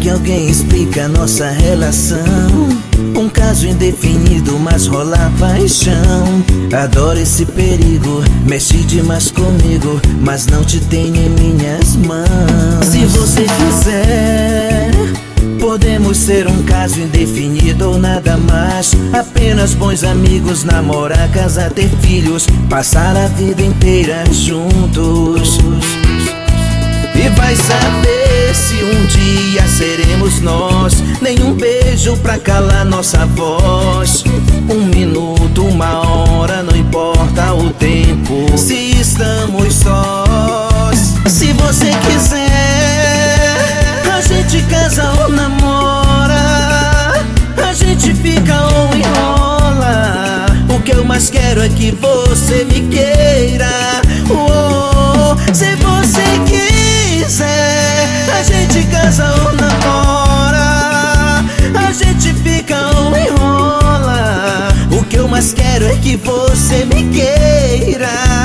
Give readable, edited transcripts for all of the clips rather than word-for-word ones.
alguém explica nossa relação? Um caso indefinido, mas rola paixão. Adoro esse perigo, mexe demais comigo, mas não te tenho em minhas mãos. Se você quiser, podemos ser um caso indefinido ou nada mais. Apenas bons amigos, namorar, casar, ter filhos, passar a vida inteira juntos. E vai saber se um dia seremos nós. Nenhum beijo pra calar nossa voz. Um minuto, uma hora, não importa o tempo, se estamos sós. Se você quiser, a gente casa ou namora, a gente fica ou enrola. O que eu mais quero é que você me queira. Se você quiser, a gente casa ou namora, a gente fica ou enrola. O que eu mais quero é que você me queira.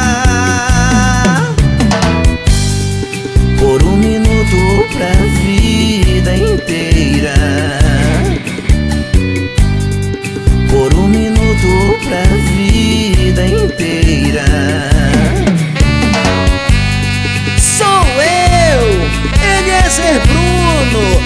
Por um minuto pra vida inteira. Por um minuto pra vida inteira. Sou eu, Eliezer Bruno.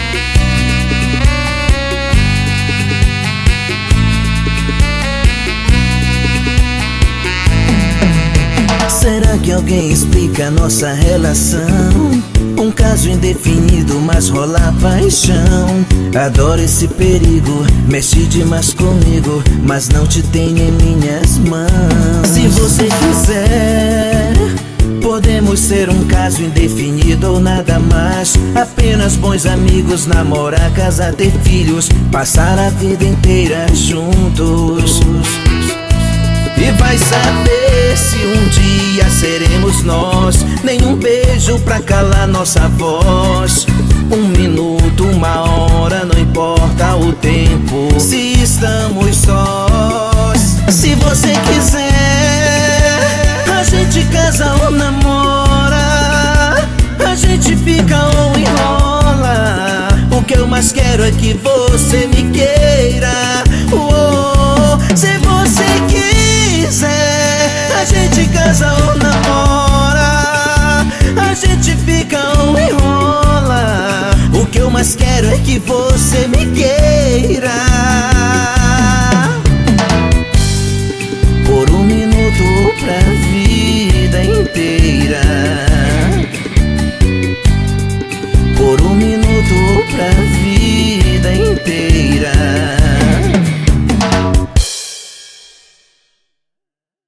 Será que alguém explica nossa relação? Um caso indefinido, mas rola paixão. Adoro esse perigo, mexe demais comigo, mas não te tenho em minhas mãos. Se você quiser, podemos ser um caso indefinido ou nada mais. Apenas bons amigos, namorar, casar, ter filhos, passar a vida inteira juntos. E vai saber se um dia seremos nós. Nenhum beijo pra calar nossa voz. Um minuto, uma hora, não importa o tempo, se estamos sós. Se você quiser, a gente casa ou namora, a gente fica ou enrola. O que eu mais quero é que você me queira. Se você quiser, a gente casa ou namora, a gente fica ou enrola. O que eu mais quero é que você me queira.